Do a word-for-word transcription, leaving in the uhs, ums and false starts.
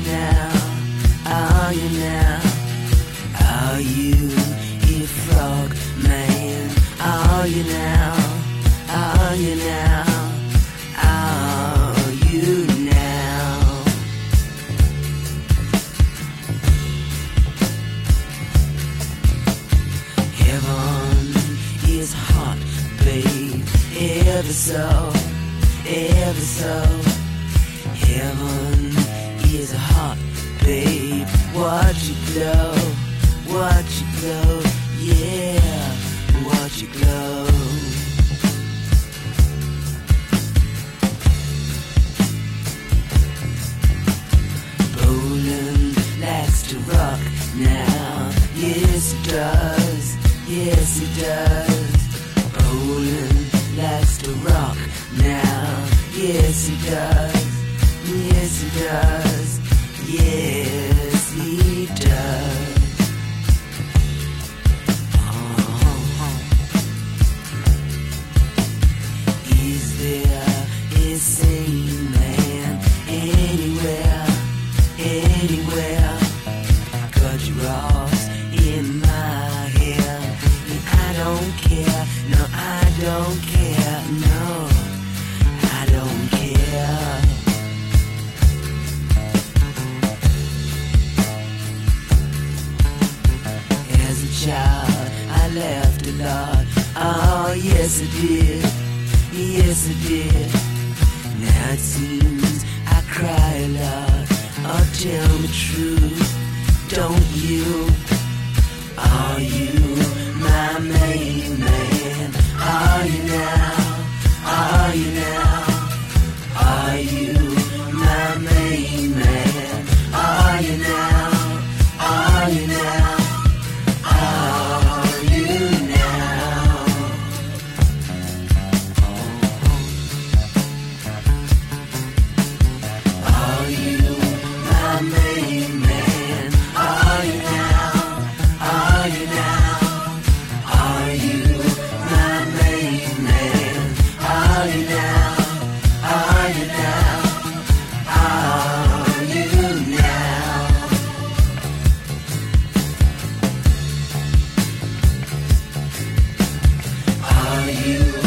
you now? Are you now? Are you a frog man? Are you now? Are you now? Are you now? Heaven is hot, babe, ever so, ever so. Heaven is hot, babe, watch it glow, watch it glow, yeah, watch it glow. Poland likes to rock now, yes it does, yes it does. Poland likes to rock now, yes it does, yes it does, yes it does. Is there a sane man anywhere, anywhere? Cut your rocks in my hair, and I don't care, no I don't care, no I don't care. As a child I laughed a lot, oh yes I did, yes I did. Now it seems I cry a lot, oh tell me true, don't you? Are you my main man? Are you now? Are you now? Are you my main man? Are you now? Are you now? Are you now? Are you my main man? Are you now? Are you now? Are you my main man? Are you now? Are you now? Are you now? Are you